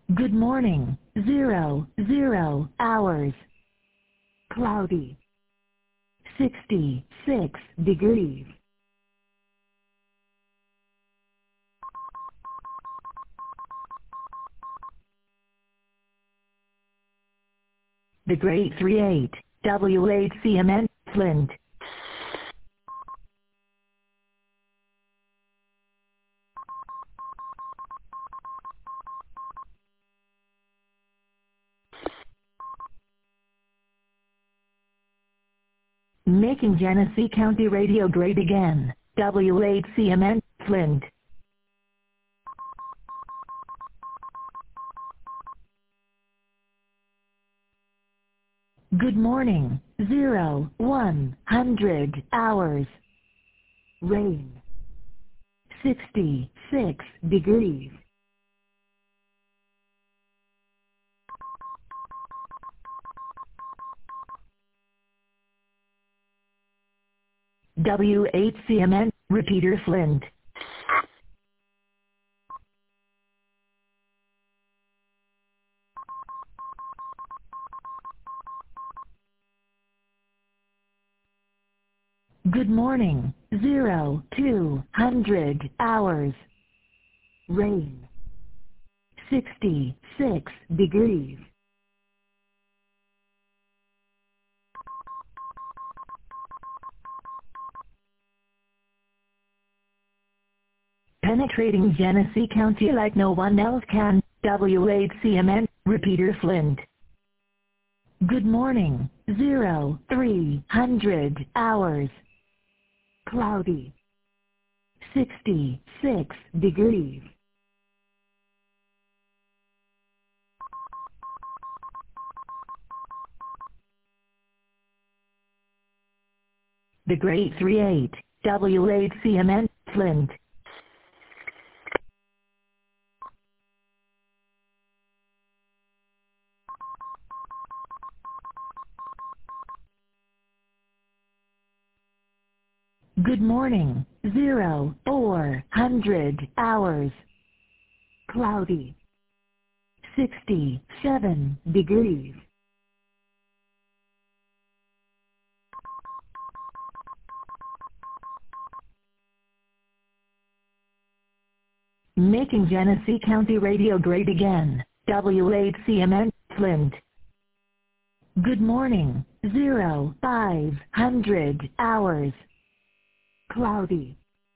Good morning. 00 hours. Cloudy. 66 degrees. The Great 38, WHCMN, Flint. Making Genesee County Radio great again, WHCMN, Flint. Good morning. 100 hours. Rain. 66 degrees. WHCMN, Repeater Flint. Good morning. 200 hours. Rain. 66 degrees. Penetrating Genesee County like no one else can, WHCMN, Repeater Flint. Good morning. 300 hours. Cloudy. 66 degrees. The Great 38, WHCMN, Flint. Good morning. 400 hours. Cloudy. 67 degrees. Making Genesee County Radio great again, WHCMN, Flint. Good morning. 500 hours. Cloudy.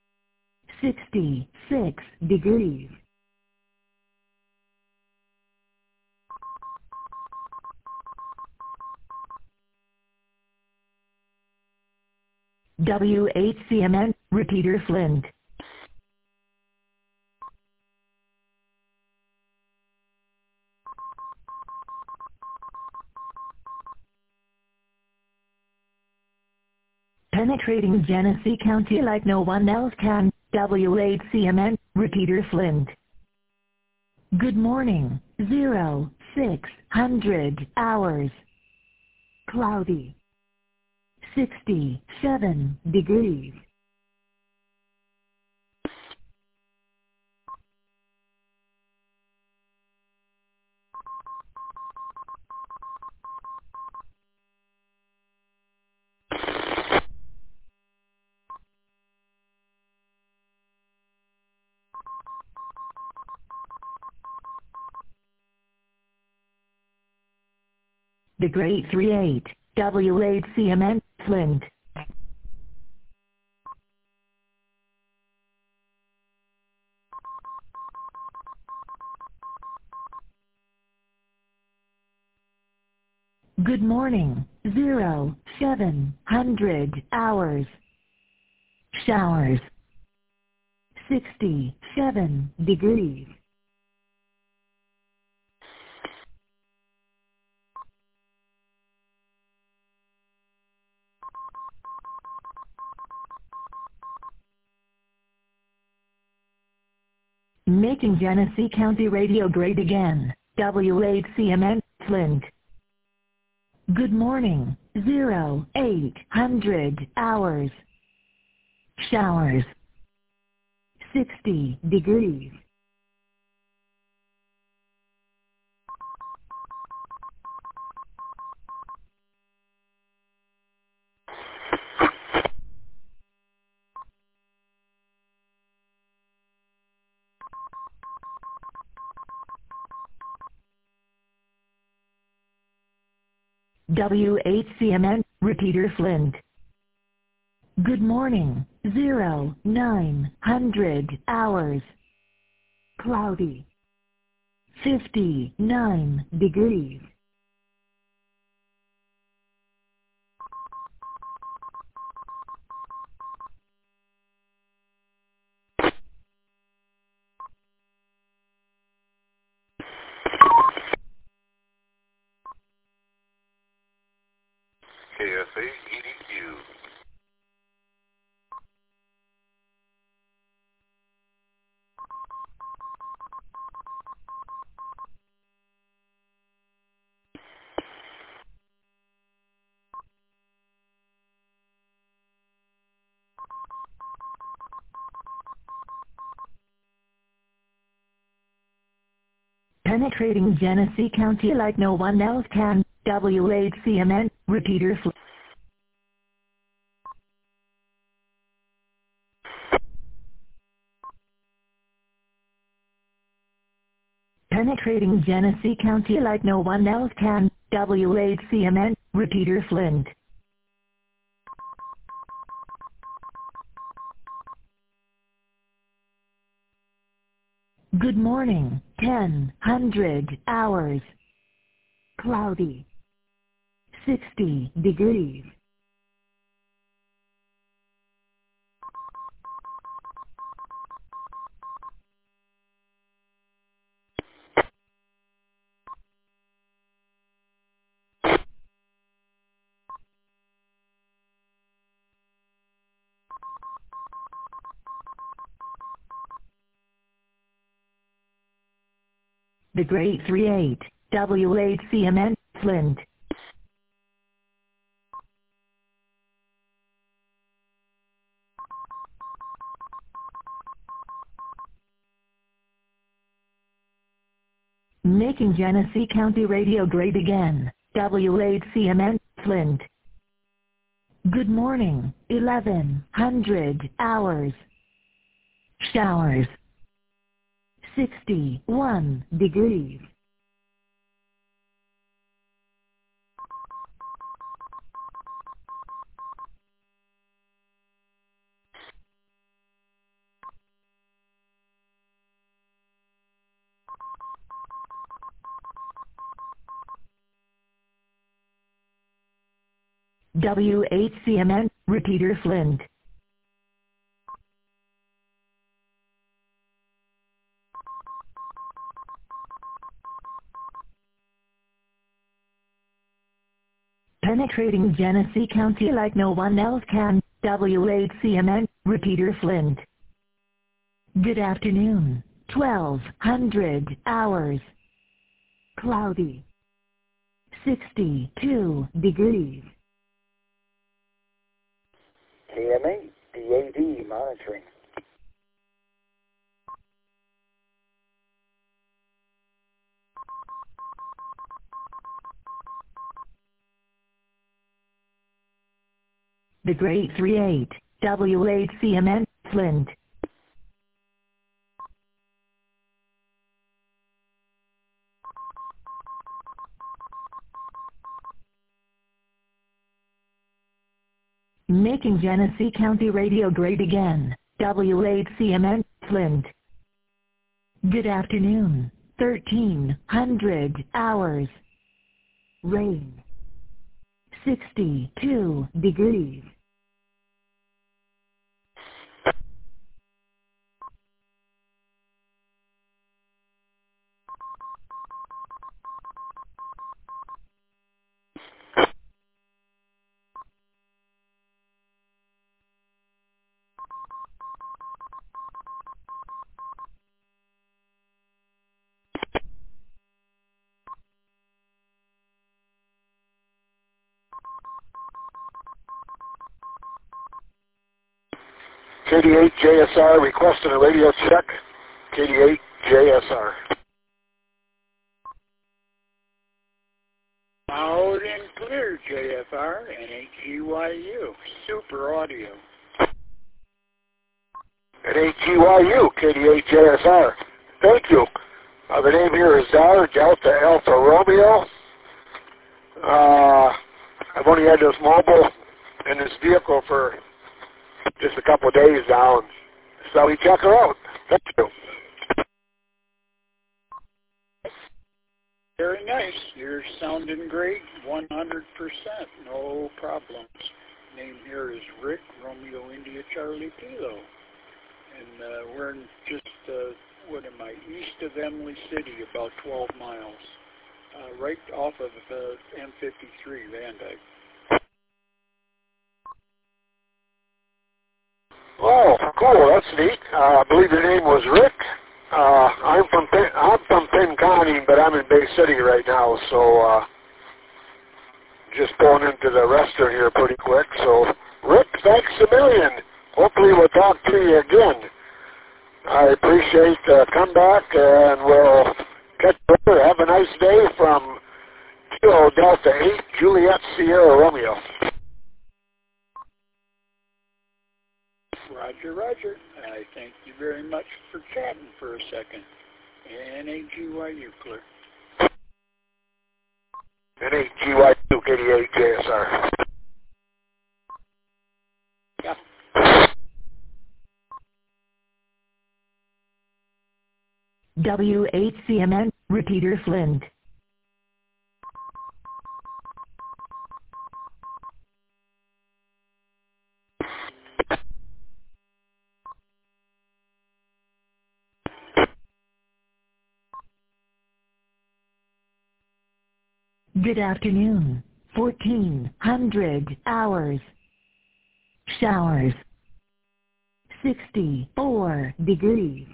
66 degrees. WHCMN, Repeater Flint. Penetrating Genesee County like no one else can, WHCMN, Repeater Flint. Good morning. 600 hours. Cloudy. 67 degrees. The Great 38, WHCMN, Flint. Good morning. 700 hours. Showers. 67 degrees. Making Genesee County Radio great again, WHCMN, Flint. Good morning. 800 hours. Showers. 60 degrees. WHCMN, repeater Flint. Good morning, 0900 hours. Cloudy. 59 degrees. KSA EDQ. Penetrating Genesee County like no one else can. WHCMN, repeater Flint. Penetrating Genesee County like no one else can. WHCMN, repeater Flint. Good morning, 1000 hours. Cloudy. 60 degrees. The Great 38, WHCMN, Flint. Making Genesee County radio great again. WHCMN, Flint. Good morning, 1100 hours. Showers. 61 degrees. WHCMN, repeater Flint. Penetrating Genesee County like no one else can. WHCMN, repeater Flint. Good afternoon, 1200 hours. Cloudy. 62 degrees. KMA, DAD monitoring. The Great 38, WHCMN, Flint. Making Genesee County radio great again. WHCMN, Flint. Good afternoon, 1300 hours. Rain. 62 degrees. KD8 JSR requesting a radio check. KD8 JSR. Loud and clear, JFR, NHGYU, super audio. NHGYU, KD8 JSR. Thank you. The name here is Delta Alpha Romeo. I've only had this mobile in this vehicle for just a couple of days now, and so we check her out. Thank you. Very nice. You're sounding great, 100%. No problems. Name here is Rick, Romeo India Charlie Kilo. And we're in just, east of Emily City, about 12 miles. Right off of M53, Van Dyke. Oh, cool. That's neat. I believe your name was Rick. I'm from Penn County, but I'm in Bay City right now, so just going into the restaurant here pretty quick. So, Rick, thanks a million. Hopefully we'll talk to you again. I appreciate the comeback, and we'll catch you later. Have a nice day from Kilo Delta 8, Juliet Sierra Romeo. Roger, Roger. I thank you very much for chatting for a second. NAGYU, clear. NAGYU, 88 JSR. Yeah. W8CMN, repeater Flint. Good afternoon. 1400 hours. Showers. 64 degrees.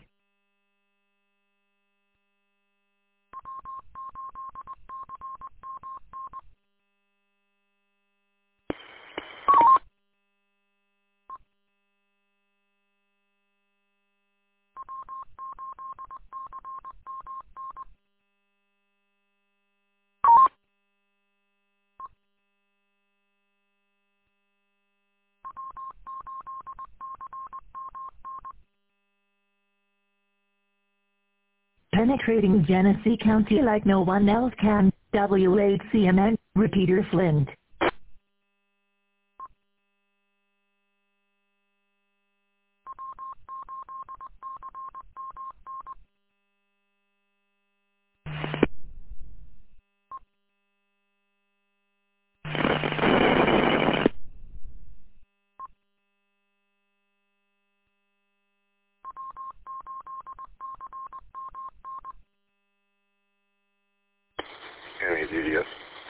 Penetrating Genesee County like no one else can. W8CMN, repeater Flint. Any idiot.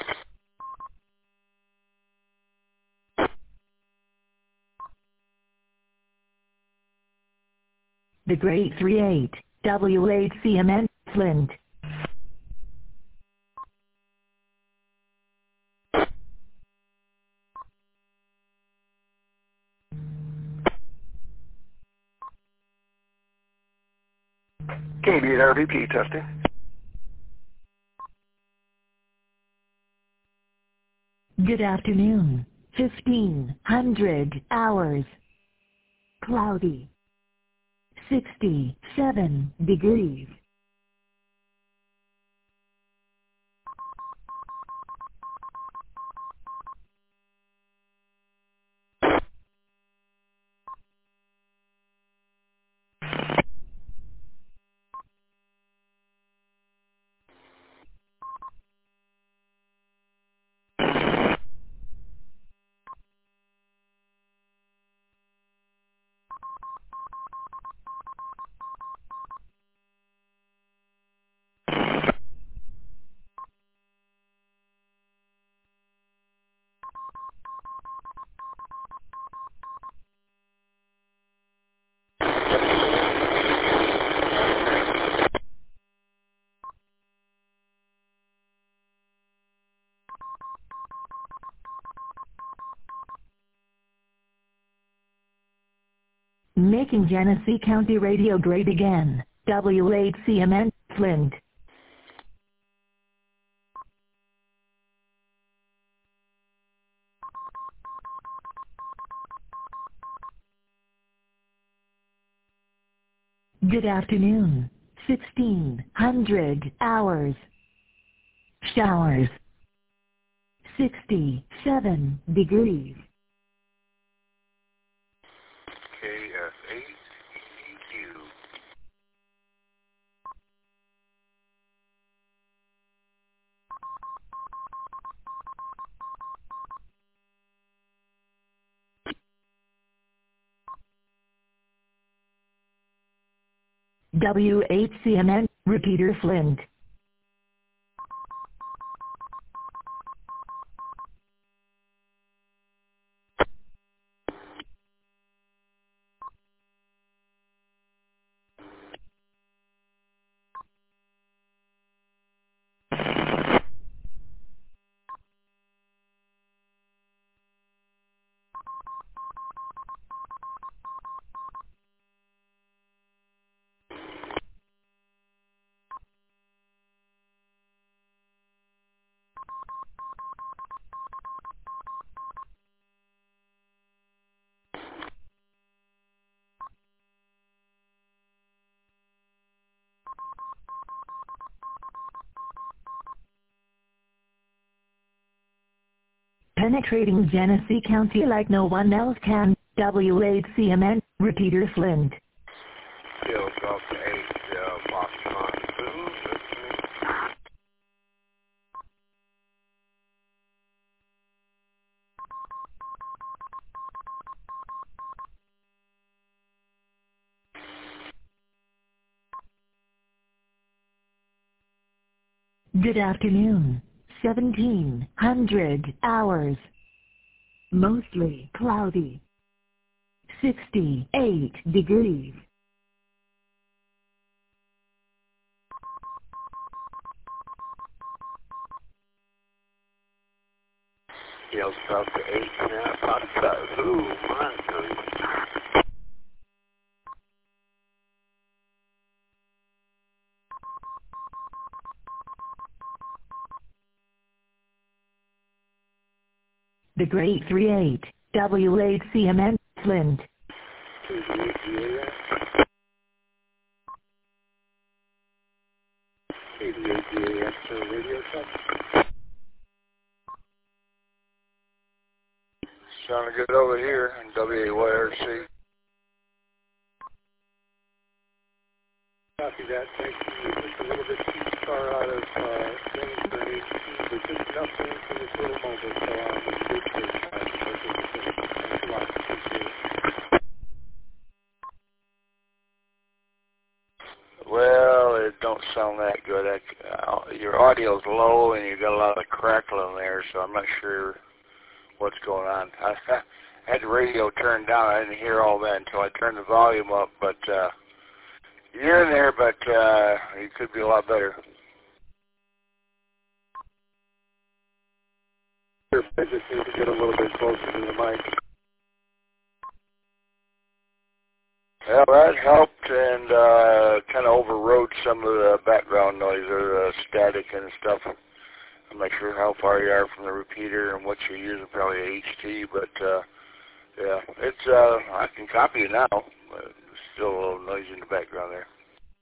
The Great 38, W8CMN, Flint. Canadian RVP testing. Good afternoon. 1500 hours. Cloudy. 67 degrees. Making Genesee County radio great again. W8CMN, Flint. Good afternoon. 1600 hours. Showers. 67 degrees. KF8 EQ. W8CMN, repeater Flint. Penetrating Genesee County like no one else can. W8CMN, repeater Flint. Field Golf 8, Boston 2, Good afternoon. 1700 hours. Mostly cloudy. 68 degrees. Field Golf 8, Boston 2, Montgomery. The Great 38, W8CMN, Flint. Radio sounding good over here in WAYRC. Copy that. Thank you. Just a little bit too far out of range for an HD, but just enough range for this little mobile, so I'm in good shape. Thanks a lot. Appreciate it. Well, it don't sound that good. Your audio's low and you got a lot of crackling there, so I'm not sure what's going on. I had the radio turned down. I didn't hear all that until I turned the volume up, but you're in there, but it could be a lot better. I just need to get a little bit closer to the mic. Well, that helped and kind of overrode some of the background noise or static and stuff. I'm not sure how far you are from the repeater and what you're using, probably a HT, but yeah, it's I can copy it now, but there's still a little noise in the background there.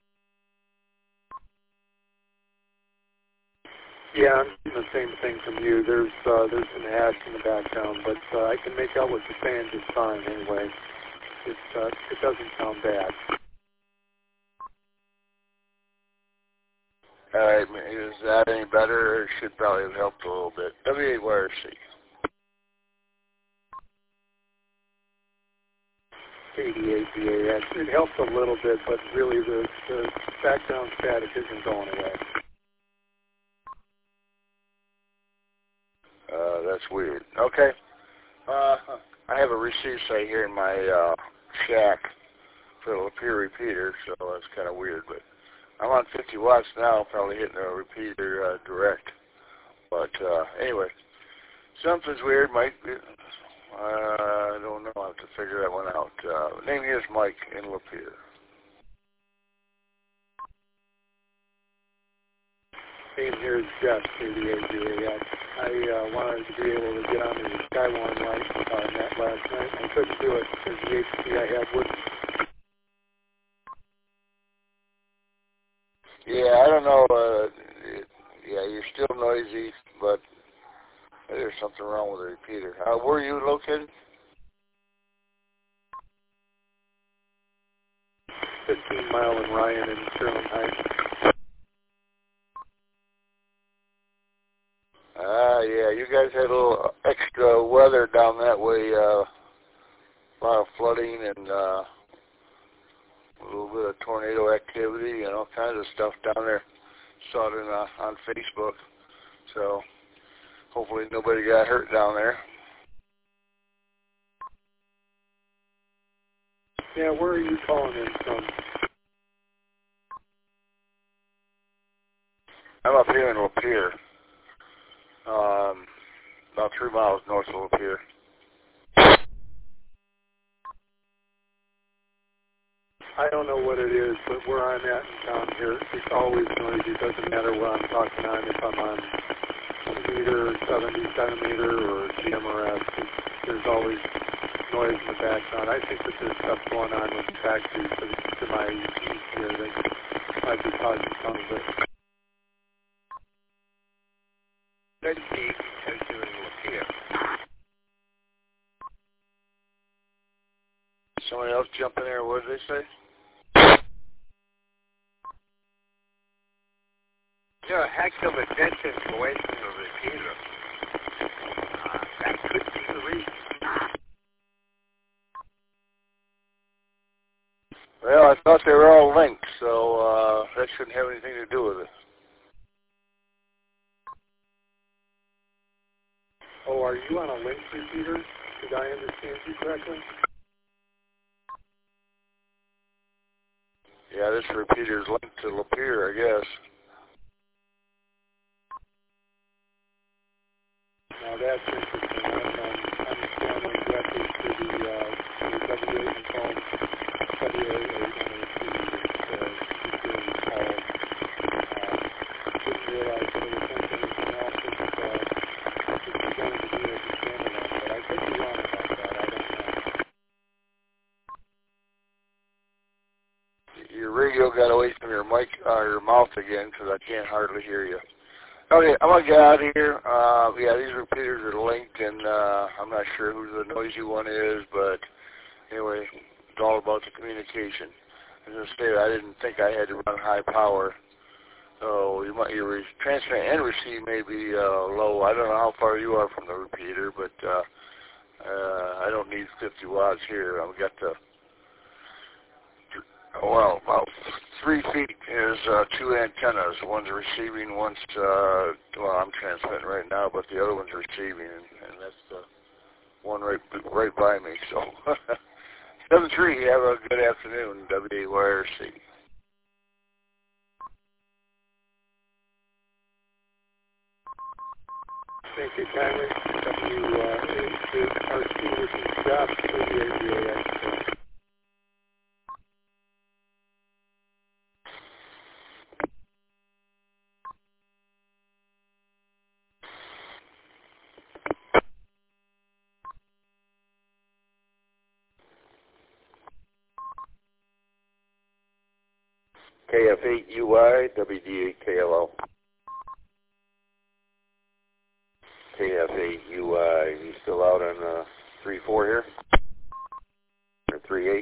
Yeah, I'm doing the same thing from you. There's some ads in the background, but I can make out what you're saying just fine anyway. It doesn't sound bad. All right, is that any better? It should probably have helped a little bit. WAYRC. 88 BAX. It helps a little bit, but really the background static isn't going away. That's weird. Okay. I have a receive site here in my shack for the Lapeer repeater, so that's kind of weird, but I'm on 50 watts now, probably hitting a repeater direct. But anyway, something's weird. Mike, I don't know. I'll have to figure that one out. Name is Mike in Lapeer. Name here is Jeff, KDAGAX. I wanted to be able to get on the Skyline light net last night. I couldn't do it because the HT I had wouldn't. Yeah, I don't know. Yeah, you're still noisy, but there's something wrong with the repeater. Where are you located? 15 Mile and Ryan in Sterling Heights. Yeah, you guys had a little extra weather down that way, a lot of flooding and a little bit of tornado activity and all kinds of stuff down there. Saw it on Facebook, so hopefully nobody got hurt down there. Yeah, where are you calling in from? I'm up here in Lapeer, about 3 miles north of Lapeer. I don't know what it is, but where I'm at in town here, it's always noisy. It doesn't matter where I'm talking on, if I'm on a meter, 70 centimeter, or GMRS. There's always noise in the background. I think that there's stuff going on with the factories to my east here that might be causing some of it. Let's see, because you're in Lapeer. Somebody else jump in there, what did they say? Yeah, a heck of a distance away from the repeater. That could be the reason. Well, I thought they were all linked, so that shouldn't have anything to do with it. Oh, are you on a linked repeater? Did I understand you correctly? Yeah, this repeater is linked to Lapeer, I guess. Now that's interesting. I'm scanning directly to the W8 phone, W8 on the security call. Didn't realize that it was linked to anything else that was going to be as a standalone, but I could be wrong about that. I don't know. Your radio got away from your mic, your mouth again, because I can't hardly hear you. Okay, I'm going to get out of here. Yeah, these repeaters are linked, and I'm not sure who the noisy one is, but anyway, it's all about the communication. As I said, I didn't think I had to run high power, so your transmit and receive may be low. I don't know how far you are from the repeater, but I don't need 50 watts here. I've got the well, about 3 feet is 2 antennas. One's receiving, one's, well, I'm transmitting right now, but the other one's receiving, and that's the one right by me. So, 7-3, have a good afternoon, WYRC. Thank you kindly. WRC, this is Jeff, WAVAX. KF8UI, WD8KLO. KF8UI, you still out on 3-4 here? Or 3-8?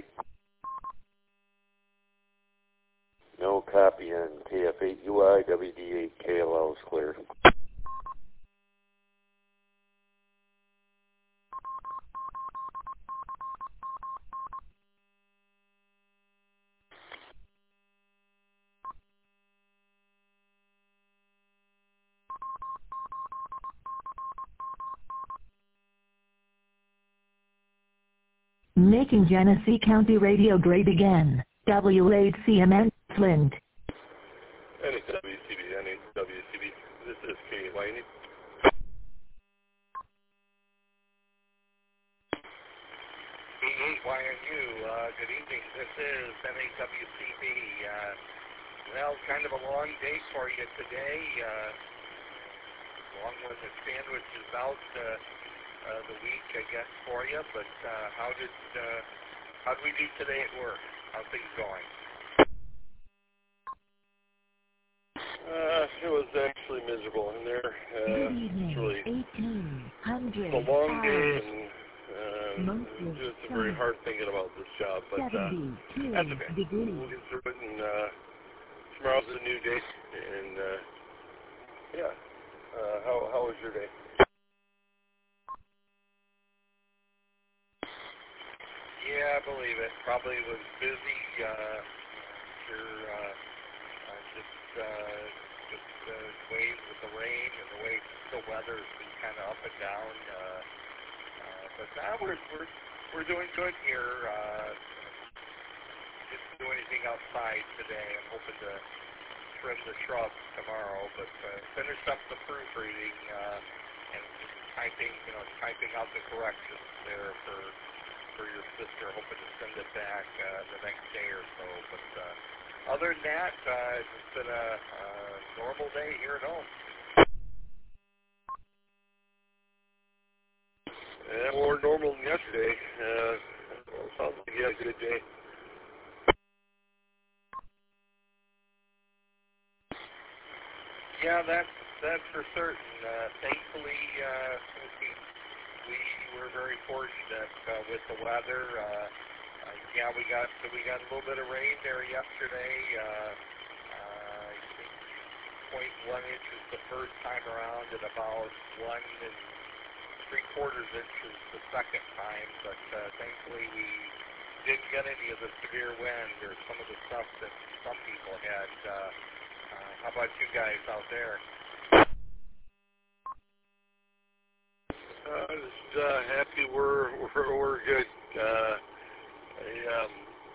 No copy on KF8UI, WD8KLO is clear. Making Genesee County Radio great again. W8CMN, Flint. NWCB, this is K. Laney. E8YNU, good evening. This is NAWCB. Well, kind of a long day for you today. Along with the sandwich is out the week, I guess, for you. But how did we do today at work? How's things going? It was actually miserable in there. Good evening, Really 1800. It's a long day, and just very hard thinking about this job, but that's okay. We'll get through it, and tomorrow's a new day, and yeah. How was your day? Yeah, I believe it. Probably was busy. Just waves with the rain and the way the weather has been kind of up and down. But now we're doing good here. Didn't do anything outside today. I'm hoping to trim the shrubs tomorrow, but finish up the proofreading and typing out the corrections there for your sister. Hoping to send it back the next day or so. But other than that, it's been a normal day here at home. More normal than yesterday. Sounds like you had a good day. Yeah, that's for certain. Thankfully, we were very fortunate with the weather. Yeah, we got a little bit of rain there yesterday. I think 0.1 inches the first time around, and about 1 3/4 inches the second time. But thankfully, we didn't get any of the severe wind or some of the stuff that some people had. How about you guys out there? Just happy we're good. I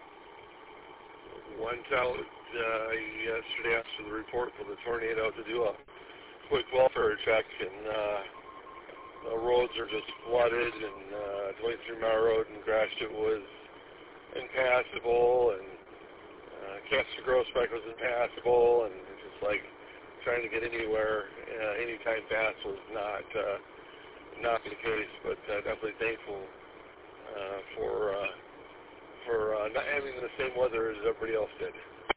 went out yesterday after the report for the tornado to do a quick welfare check, and the roads are just flooded, and 23-mile road in Gratiot was impassable, and Castor Groesbeck was impassable, and just like trying to get anywhere anytime fast was not the case. But definitely thankful for not having the same weather as everybody else did.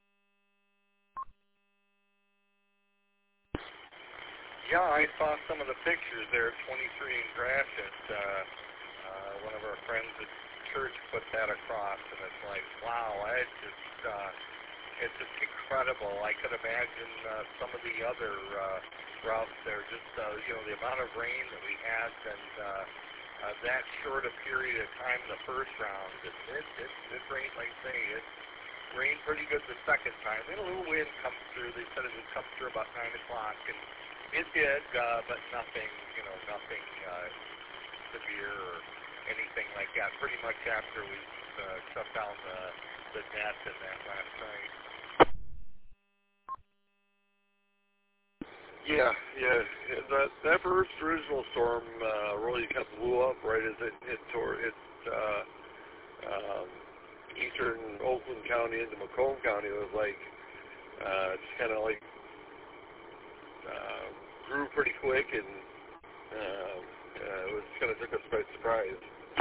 Yeah, I saw some of the pictures there at 23 in Gratiot. One of our friends at church put that across, and it's like, wow, it's just incredible. I could imagine some of the other routes there, just the amount of rain that we had, and that short a period of time in the first round. It rained, like I say, it rained pretty good the second time. We had a little wind come through. They said it would come through about 9 o'clock, and it did, but nothing severe or anything like that. Pretty much after we shut down the net and that last night. Yeah. That first original storm really kind of blew up right as it hit toward eastern Oakland County into Macomb County. It was like just kind of like grew pretty quick, and it was kind of took us by surprise.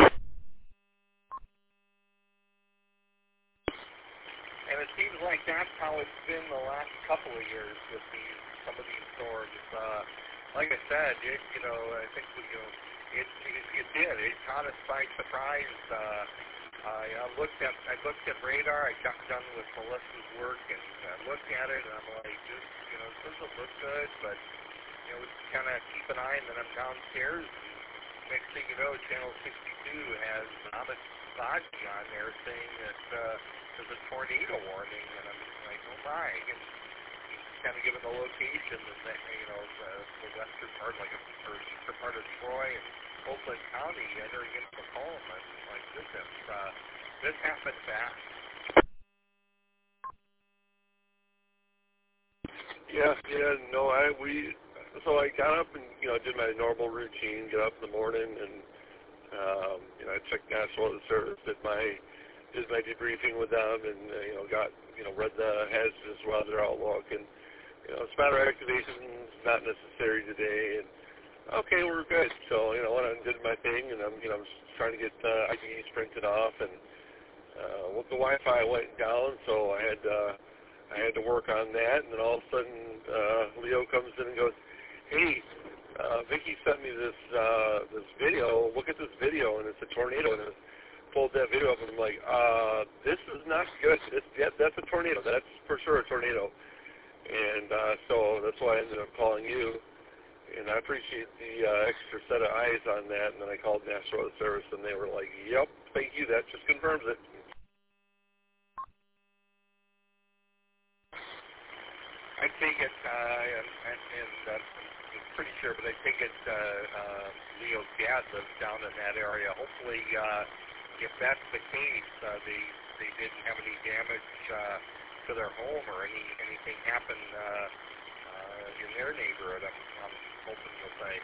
And it seems like that's how it's been the last couple of years with some of these storms. Like I said, I think it did. It caught us by surprise. I looked at radar. I got done with Melissa's work, and I looked at it, and I'm like, this doesn't look good, but we kind of keep an eye, and then I'm downstairs. And next thing you know, Channel 62 has Amit Saji on there saying that there's a tornado warning, and I'm like, oh my! And he's kind of given the location, and the western part, or eastern part of Troy and Oakland County, entering into Macomb. I'm like, this happened fast. So I got up and did my normal routine, get up in the morning, and I checked National Weather Service, did my debriefing with them, and read the hazardous weather outlook, and spatter activation is not necessary today, and okay, we're good. So went on and did my thing, and I'm trying to get IDs printed off, and the Wi-Fi went down, so I had to work on that, and then all of a sudden Leo comes in and goes, hey, Vicky sent me this this video. Look at this video, and it's a tornado. And I pulled that video up, and I'm like, this is not good. That's a tornado. That's for sure a tornado. And so that's why I ended up calling you. And I appreciate the extra set of eyes on that. And then I called National Weather Service, and they were like, yep, thank you. That just confirms it. I take it, and I'm pretty sure, but I take it Leo's dad lives down in that area. Hopefully, if that's the case, they didn't have any damage to their home or anything happen in their neighborhood. I'm hoping you'll say.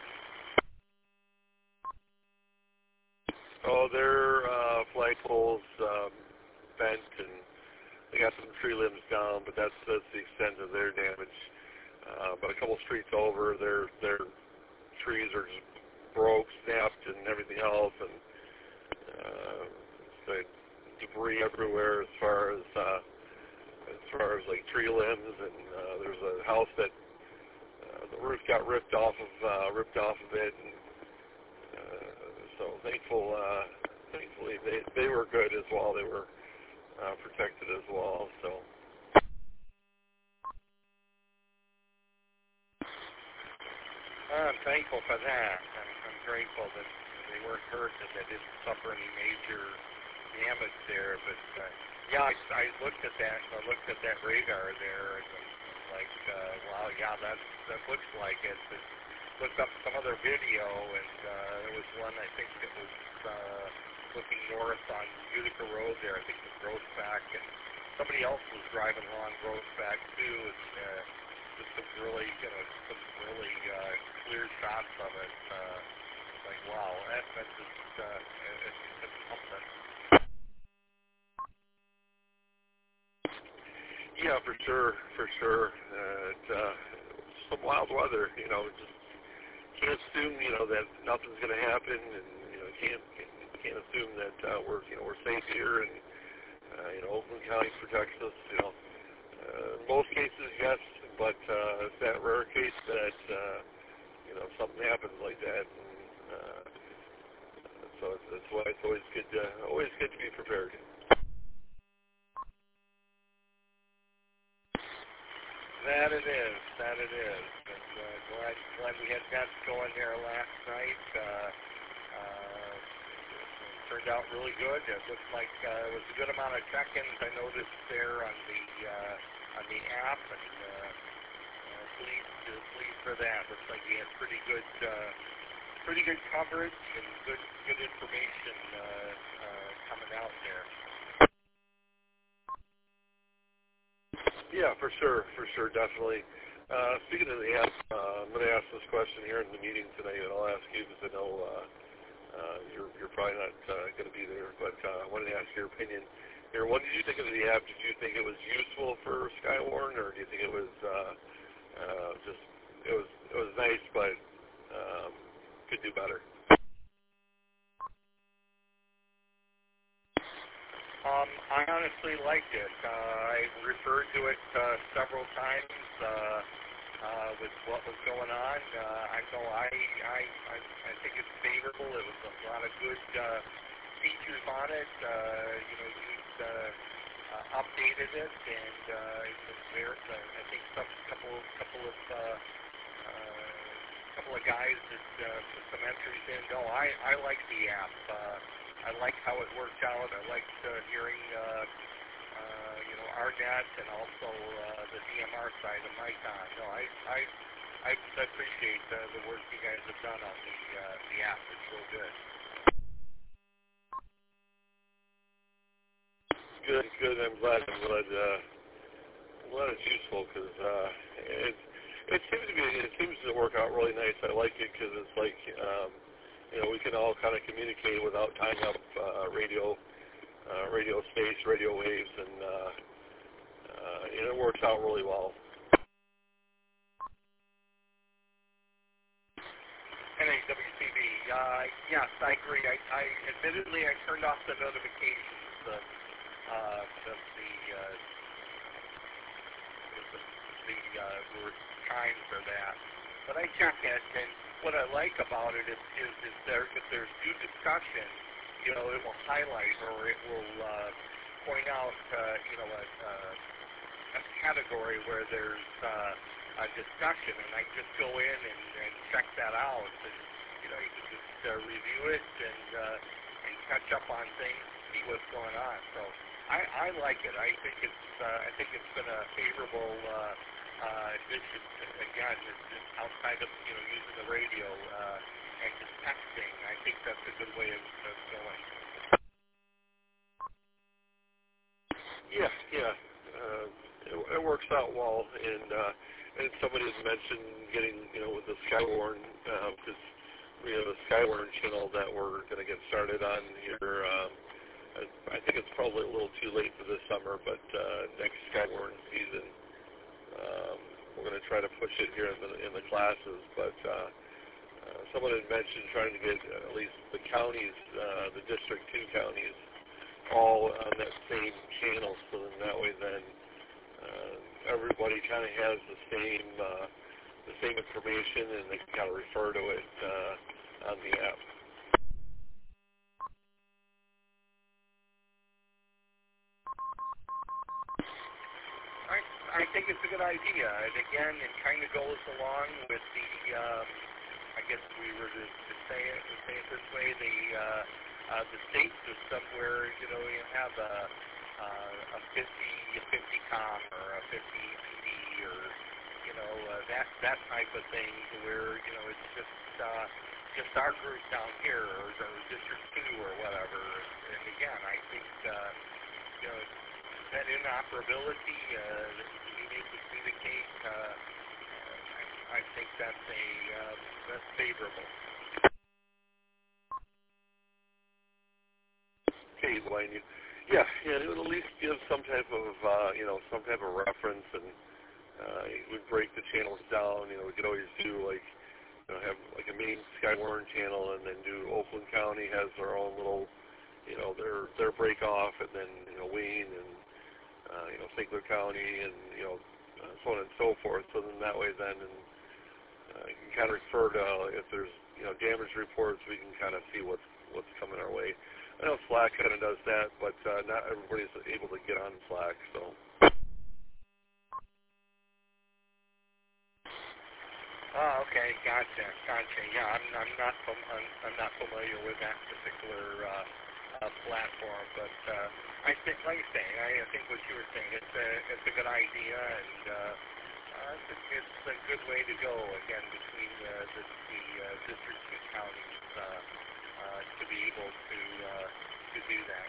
Oh, their flagpoles bent, and they got some tree limbs down, but that's the extent of their damage. But a couple streets over, their trees are just broke, snapped, and everything else, and the debris everywhere as far as like tree limbs, and there's a house that the roof got ripped off of it, and so thankfully they were good as well. They were protected as well. So. I'm thankful for that. I'm grateful that they weren't hurt and they didn't suffer any major damage there. But yeah, I looked at that. I looked at that radar there, and I'm like, wow, yeah, that looks like it. But looked up some other video, and there was one I think that was looking north on Utica Road there. I think it was Groesbeck, and somebody else was driving along Groesbeck too. And just some really, clear shots of it. Like, wow, that's just it's something. Yeah, for sure. Some wild weather, just can't assume, that nothing's going to happen, and can't assume that we're safe here, and Oakland County protects us. In most cases, yes, but it's that rare case that something happens like that, and so that's why it's always good to be prepared. That it is. And glad we had guests going there last night. Turned out really good. It looked like it was a good amount of check-ins I noticed there on the app, and pleased for that. Looks like we had pretty good coverage and good information coming out there. Yeah, for sure, definitely. Speaking of the app, I'm going to ask this question here in the meeting tonight, and I'll ask you because I know you're probably not going to be there, but I wanted to ask your opinion here. What did you think of the app? Did you think it was useful for Skywarn, or do you think it was it was nice, but could do better? I honestly liked it. I referred to it several times with what was going on. I think it's favorable. It was a lot of good features on it. You updated it, and there's I think a couple of guys that put some entries in. No, I like the app. I like how it worked out. I liked hearing, RNet and also the DMR side of Micon. No, I appreciate the work you guys have done on the app. It's real good. Good. I'm glad it's useful because it seems to work out really nice. I like it because it's like. We can all kind of communicate without tying up radio space, radio waves, and it works out really well. NAWCB, yes, I agree. I admittedly turned off the notifications of the times for that. but I check it, and what I like about it is if there's due discussion, you know, it will highlight or it will point out, you know, a category where there's a discussion, and I just go in and check that out, and you know, you can just review it and catch up on things, see what's going on. So I like it. I think it's been a favorable addition. Again, it's outside of, you know, using the radio and just texting. I think that's a good way of going. Yeah. It works out well, and somebody has mentioned getting, you know, with the Skywarn, because we have a Skywarn channel that we're going to get started on here. I think it's probably a little too late for this summer, but next Skywarn season, we're going to try to push it here in the classes. But someone had mentioned trying to get at least the counties, the District 2 counties, all on that same channel, so then that way then everybody kind of has the same information, and they can kind of refer to it on the app. I think it's a good idea, and again, it kind of goes along with the, I guess we were to say it this way, the state system where, you know, you have a 50 com or a 50 PD or, you know, that type of thing, where, you know, it's just our group down here or District 2 or whatever. And again, I think, you know, that interoperability, being able to communicate, I think that's favorable. Okay, Wayne. Yeah, it would at least give some type of, you know, some type of reference, and we'd break the channels down. You know, we could always do like, you know, have like a main Skywarn channel, and then do Oakland County has their own little, you know, their break off, and then, you know, Wayne and you know, St. Clair County, and, you know, so on and so forth. So then that way then, and you can kind of refer to if there's, you know, damage reports, we can kind of see what's coming our way. I know Slack kind of does that, but not everybody's able to get on Slack, so. Oh, okay, gotcha. Yeah, I'm not familiar with that particular platform, but I think, like I say, I think what you were saying, it's a good idea, and it's a good way to go again between the District 2 counties to be able to do that.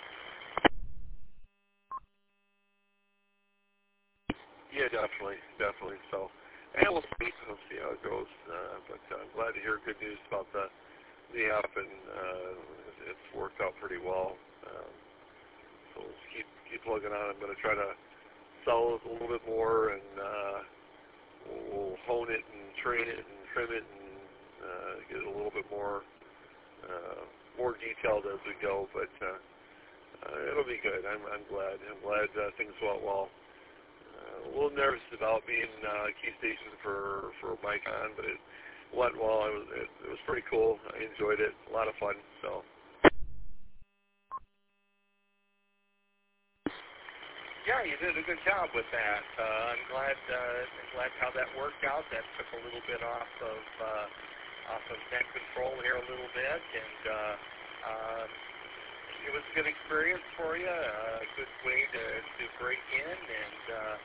Yeah, definitely. So, and we'll see how it goes. But I'm glad to hear good news about the app, and it's worked out pretty well. So let's keep plugging on. I'm going to try to sell it a little bit more, and we'll hone it and train it and trim it and get it a little bit more detailed as we go. But it'll be good. I'm glad things went well. A little nervous about being key station for Micon, but it went well. It was pretty cool. I enjoyed it. A lot of fun. So. Yeah, you did a good job with that. I'm glad how that worked out. That took a little bit off of net control here a little bit, and it was a good experience for you. A good way to break in, and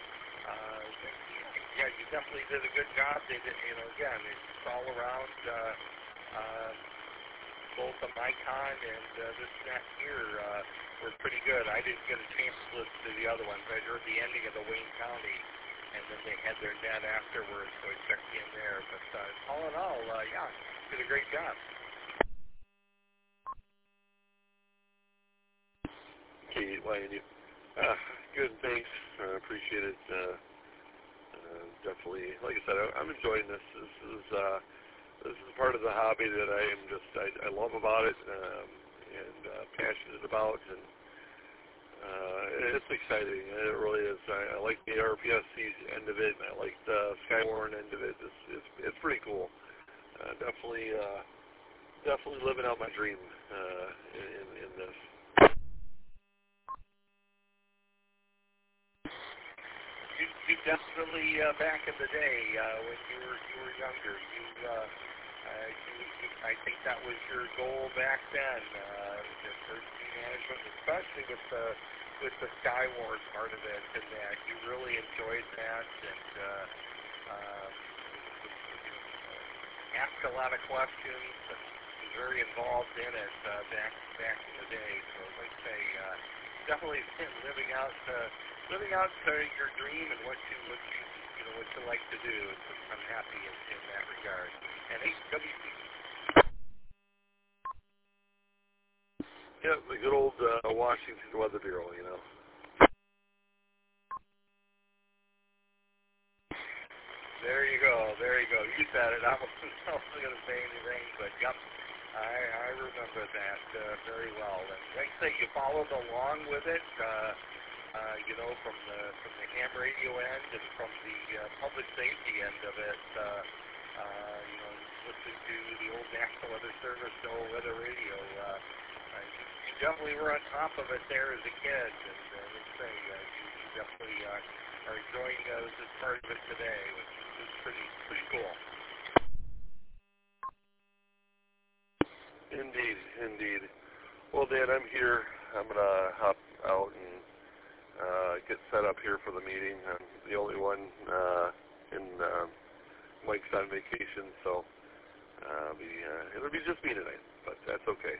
yeah, you definitely did a good job. They did, you know, again, it's all around both the Micon and this net here were pretty good. I didn't get a chance to listen to the other ones. I heard the ending of the Wayne County, and then they had their net afterwards, so I checked in there. But all in all, yeah, did a great job. Okay, Wayne, good, thanks. I appreciate it. Definitely, like I said, I'm enjoying this. This is part of the hobby that I love about it, and passionate about, and it's exciting. It really is. I like the RPSC end of it, and I like the Skywarn end of it. It's pretty cool. Definitely living out my dream in this. You definitely back in the day when you were younger. I think that was your goal back then. The emergency management, especially with the Sky Wars part of it, and that you really enjoyed that and asked a lot of questions. And was very involved in it back in the day. So, like I say, definitely living out your dream and what you like to do. I'm happy in that regard. And HWC. Yeah, the good old Washington Weather Bureau, you know. There you go. You said it. I wasn't going to say anything, but yep, I remember that very well. And like I say, you followed along with it, from the ham radio end and from the public safety end of it. Listening to the old National Weather Service, the old weather radio. You definitely were on top of it there as a kid, and let's say you definitely are enjoying this part of it today, which is pretty cool. Indeed. Well, Dan, I'm here. I'm gonna hop out and get set up here for the meeting. I'm the only one, Mike's on vacation, so it'll be just me tonight, but that's okay.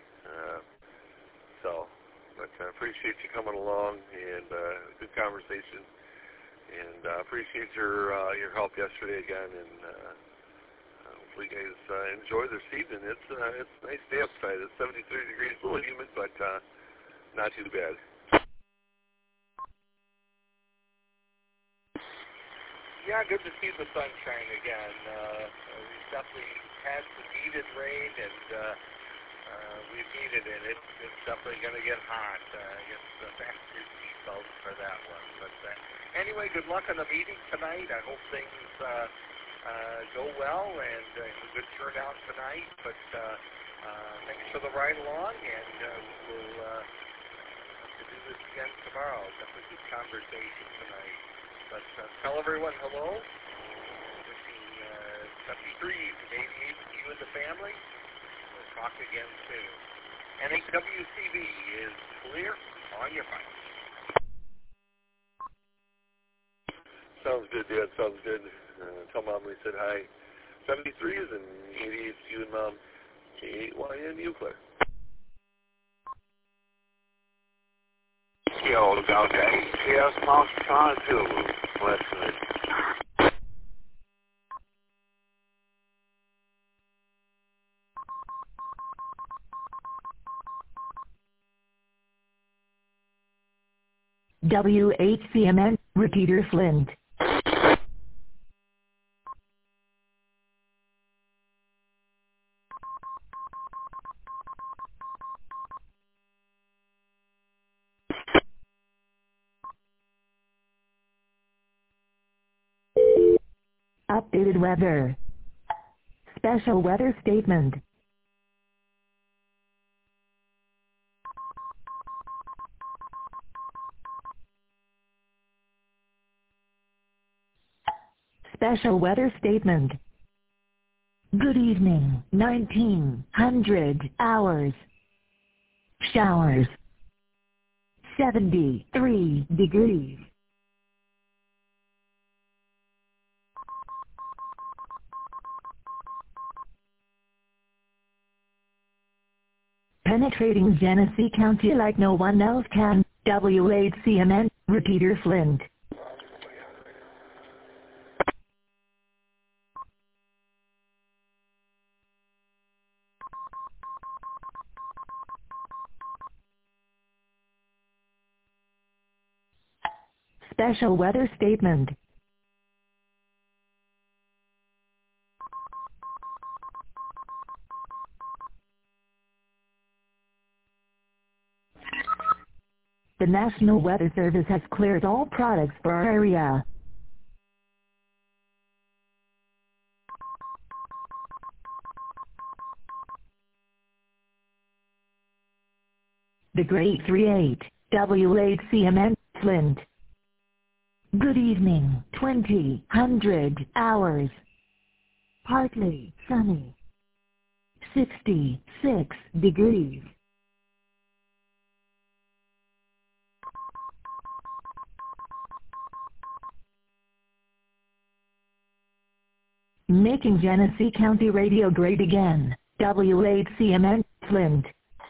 But I appreciate you coming along and good conversation, and appreciate your help yesterday again, and hopefully you guys enjoy this evening. It's a nice day outside. It's 73 degrees, a little humid, but not too bad. Yeah, good to see the sunshine again. We definitely had some needed rain, and we've needed it. It's definitely going to get hot. Back to your seatbelts for that one. But anyway, good luck on the meeting tonight. I hope things go well and a good turnout tonight. But thanks for the ride along, and we'll have to do this again tomorrow. Definitely good conversation tonight. But tell everyone hello. Wishing 73 from 88 to you and the family. We'll talk again soon. NHWCB is clear on your mic. Sounds good, Dad. Sounds good. Tell Mom we said hi. 73s and 88 to you and Mom. K8YN Euclid. Yo, look out there. Yes, Mouse Con too. Listen. WHCMN, Repeater Flint. Updated weather. Special weather statement. Special weather statement. Good evening, 1900 hours. Showers. 73 degrees. Penetrating Genesee County like no one else can. WHCMN, Repeater Flint. Special weather statement. The National Weather Service has cleared all products for our area. The Great 38, W8CMN, Flint. Good evening, 2000 hours. Partly sunny. 66 degrees. Making Genesee County Radio great again. W8CMN, Flint.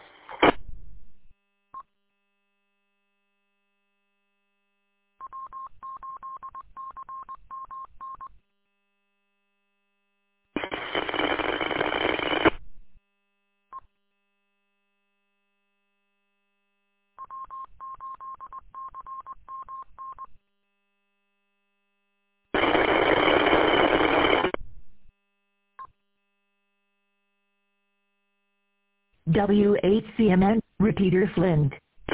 W8CMN, repeater Flint.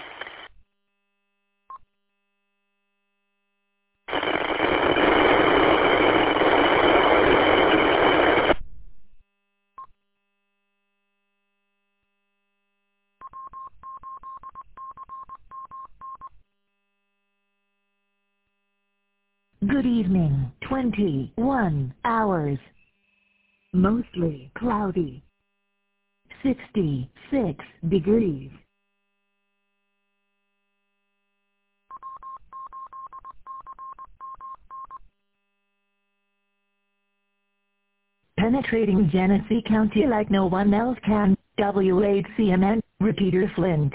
Good evening, 21 hours. Mostly cloudy. 66 degrees. Penetrating Genesee County like no one else can. W8CMN, repeater Flint.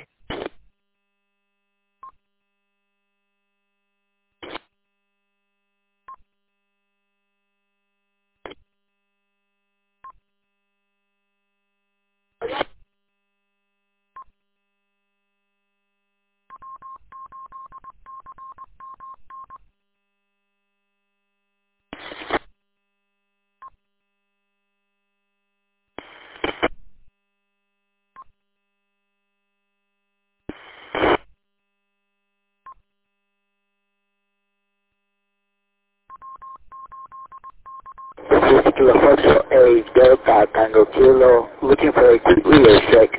Kilo Foxtrot A Delta Tango Kilo, looking for a quick relay check.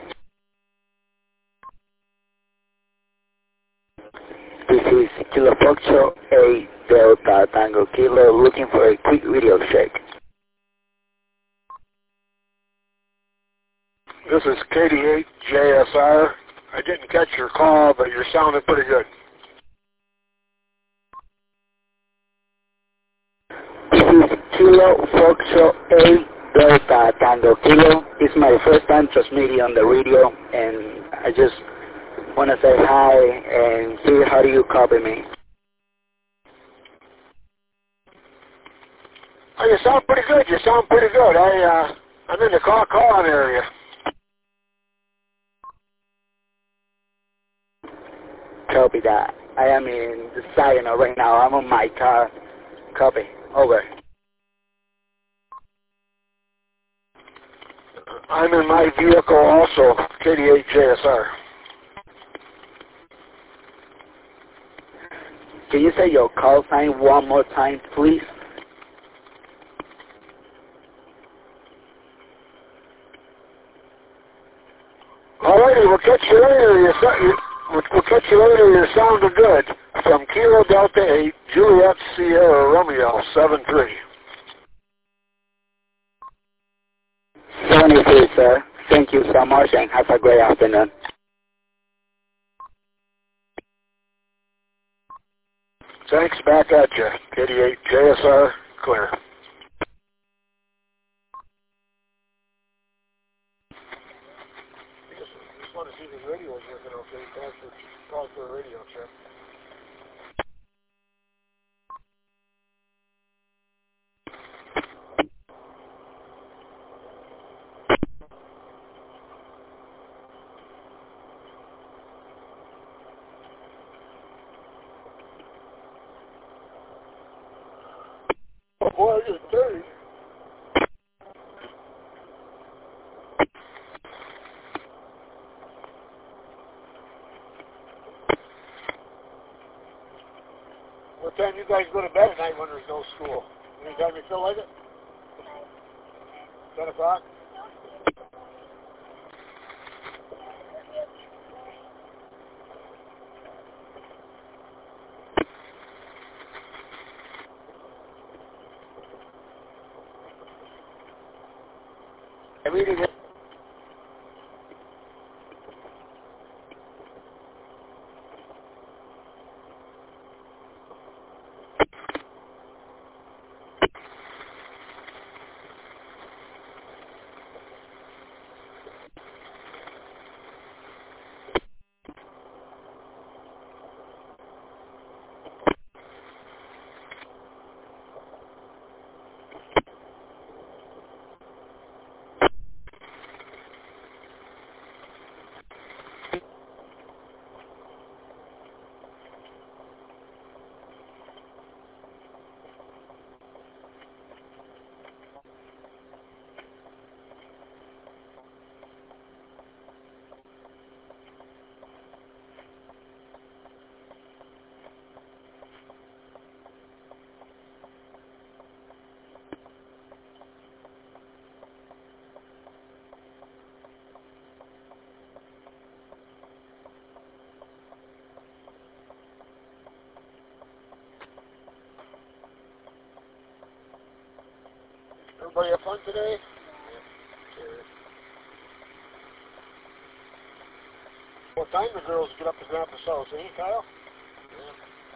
This is Kilo Foxtrot A Delta Tango Kilo, looking for a quick radio check. This is KD8JSR. I didn't catch your call, but you're sounding pretty good. This is Kilo Foxtrot A Delta Tango Kilo. It's my first time transmitting on the radio, and I just want to say hi and see how do you copy me. Oh, you sound pretty good. You sound pretty good. I'm in the Caw-Caw area. Copy that. I am in the Saginaw right now. I'm on my car. Copy. Over. I'm in my vehicle also, KD8JSR. Can you say your call sign one more time, please? Alrighty, we'll catch you later. We'll catch you later. You're sounding good. From Kilo Delta 8, Juliet Sierra Romeo 73. 73, sir. Thank you so much and have a great afternoon. Thanks, back at you. KD8JSR, clear. Just want to see if the radio is working okay. Call for a radio check. Oh boy, you're dirty. What time you guys go to bed at night when there's no school? Anytime you feel like it? 10 o'clock? meeting. Everybody have fun today? What time the girls get up to Grandpa's house, eh, Kyle? Yeah.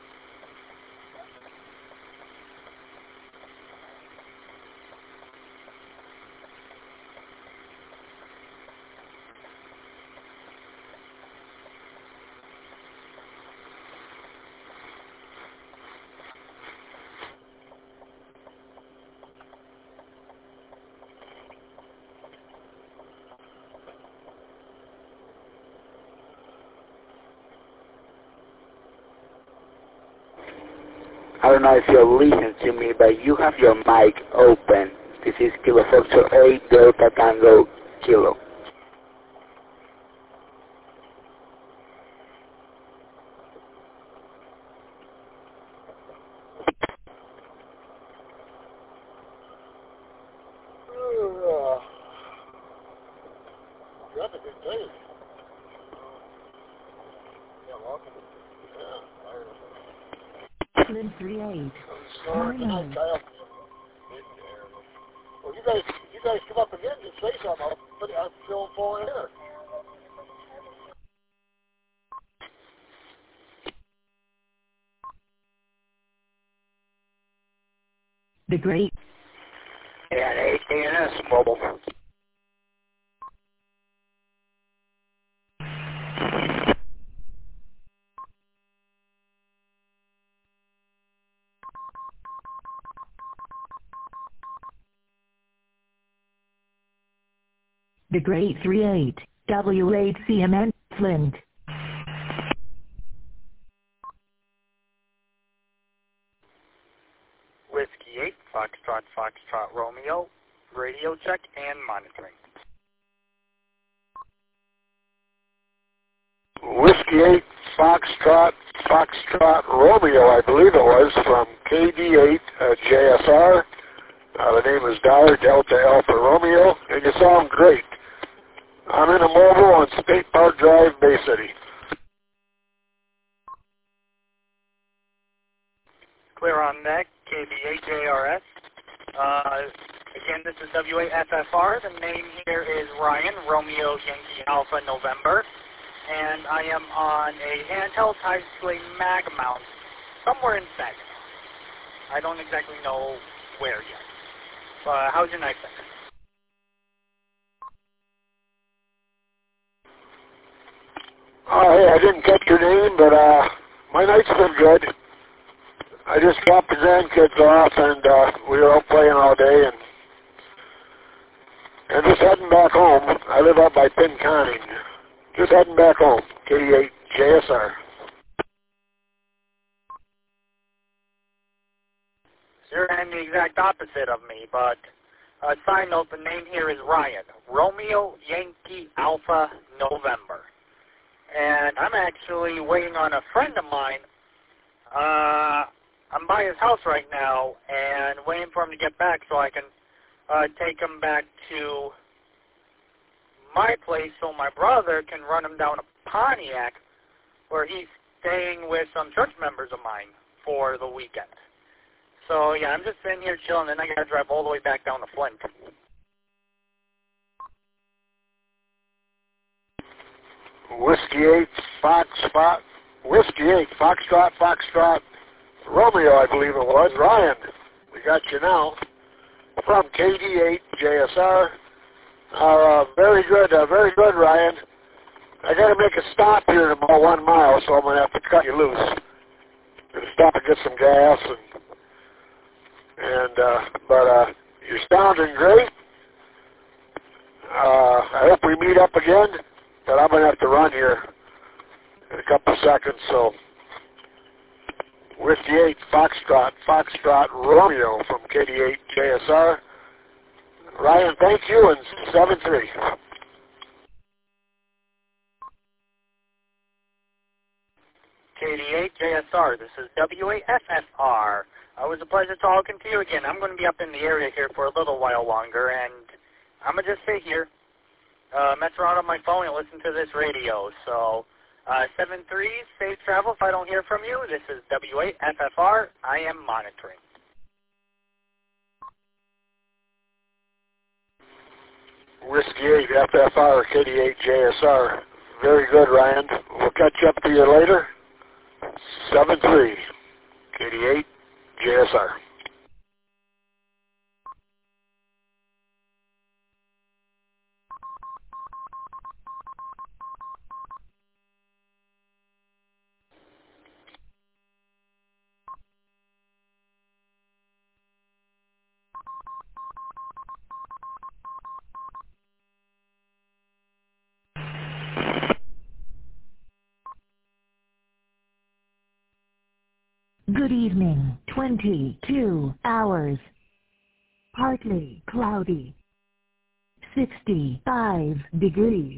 I don't know if you're listening to me, but you have your mic open. This is Kilo Foxtrot 8 Delta Tango Kilo. That's a good day. Yeah, welcome. Yeah, Slim 38. Sorry tonight, Kyle. Well, you guys come up again and say something. I'm feeling full of air. The Great. And ANS Mobile. The Great 38. W8CMN, Flint. Whiskey 8, Foxtrot Romeo, radio check and monitoring. Whiskey 8, Foxtrot Romeo, I believe it was, from KD8 JSR. The name is Dyer, Delta Alpha Romeo, and you sound great. I'm in a mobile on State Park Drive, Bay City. Clear on deck, KB8JRS. Again, this is W8FFR. The name here is Ryan, Romeo Yankee Alpha November. And I am on a handheld high-display mag mount somewhere in Saginaw. I don't exactly know where yet. How's your night been? Hey, I didn't catch your name, but my night's been good. I just dropped the grandkids off, and we were out playing all day, and just heading back home. I live out by Pinconning. Just heading back home, KD8 JSR. You're the exact opposite of me, but side note, the name here is Ryan, Romeo Yankee Alpha November. And I'm actually waiting on a friend of mine. I'm by his house right now and waiting for him to get back so I can take him back to my place so my brother can run him down to Pontiac where he's staying with some church members of mine for the weekend. So, yeah, I'm just sitting here chilling, and I got to drive all the way back down to Flint. Whiskey 8 Foxtrot, Romeo, I believe it was. Ryan, we got you now from KD8 JSR. Very good, Ryan. I got to make a stop here in about 1 mile, so I'm going to have to cut you loose. I'm going to stop and get some gas, but you're sounding great. I hope we meet up again, but I'm going to have to run here in a couple seconds, so Whiskey 8 Foxtrot Romeo from KD8 JSR. Ryan, thank you, and 7-3. KD8 JSR, this is WAFFR. It was a pleasure talking to you again. I'm going to be up in the area here for a little while longer, and I'm going to just sit here, mess around on my phone and listen to this radio. So, 7-3, safe travel if I don't hear from you. This is WAFFR. I am monitoring. Whiskey 8 FFR, KD8 JSR. Very good, Ryan. We'll catch up to you later. 7-3, KD8 JSR. Good evening, 22 hours. Partly cloudy. 65 degrees.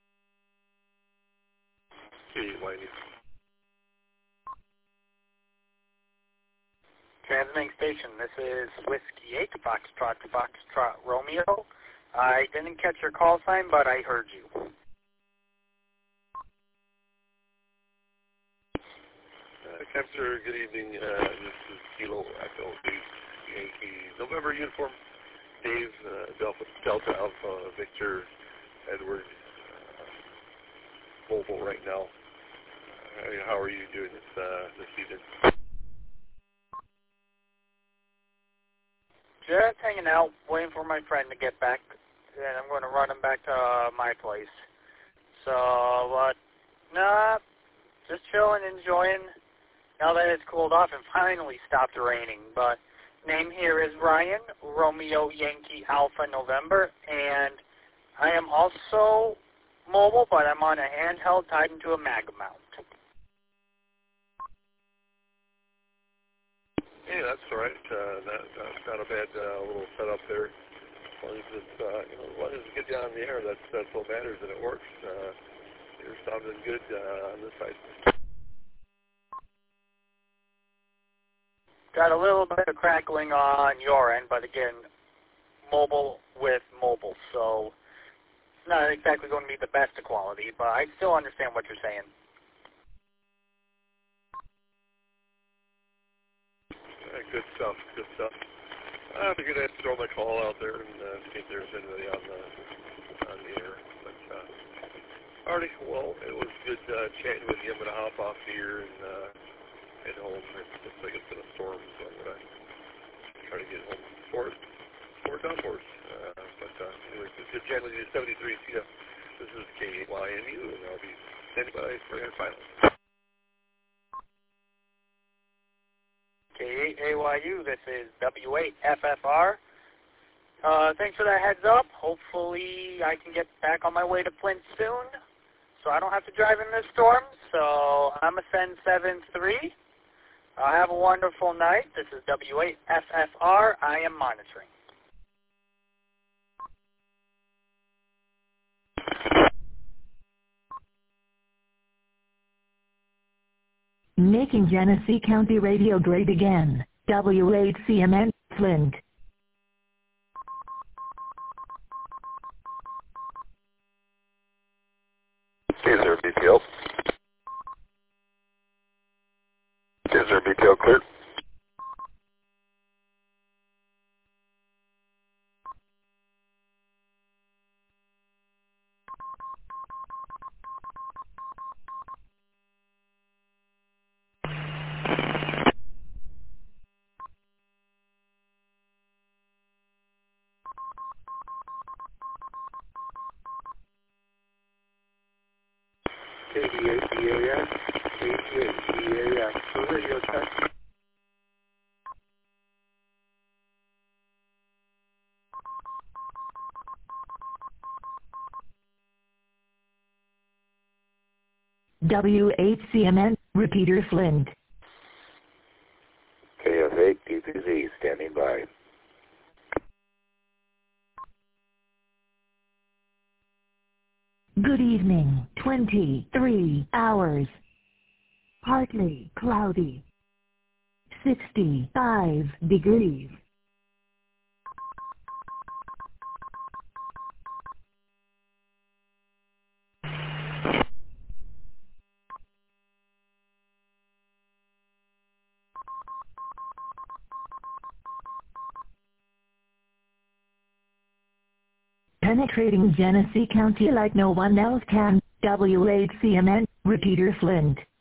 Transmitting station, this is Whiskey 8, Foxtrot Romeo. I didn't catch your call sign, but I heard you. Captain, good evening. This is Kilo Echo Yankee November uniform. Dave, Delta Alpha Victor Edward Mobile right now. How are you doing this evening? Just hanging out, waiting for my friend to get back, and I'm going to run him back to my place. So, nah, just chilling, enjoying. Now that it's cooled off and finally stopped raining. But name here is Ryan, Romeo Yankee Alpha November, and I am also mobile, but I'm on a handheld tied into a mag mount. Hey, that's all right. That's not a bad little setup there. As long as it gets you on the air, that's what matters, and it works. You're sounding good on this side. Got a little bit of crackling on your end, but again, mobile with mobile, so it's not exactly going to be the best of quality, but I still understand what you're saying. Good stuff, good stuff. I figured I'd throw my call out there and see if there's anybody on the air. But, alrighty, well, it was good chatting with you. I'm going to hop off here and head home. It looks like it's in a storm, so I'm going to try to get home before it downpours. But anyway, it's good chatting with you. 73 CF. This is KYNU, and I'll be standing by for your finals. K8AYU, this is W8FFR. Thanks for that heads up. Hopefully I can get back on my way to Flint soon, so I don't have to drive in this storm. So I'm a send 7-3. Have a wonderful night. This is W8FFR. I am monitoring. Making Genesee County Radio great again. W8CMN, Flint. Is there BTL? Is there BTL cleared? 88DAX, 88DAX, for radio test. WHCMN, repeater Flint. KF8, DPZ, standing by. Good evening, 23 hours. Partly cloudy. 65 degrees. Penetrating Genesee County like no one else can. WHCMN, repeater Flint.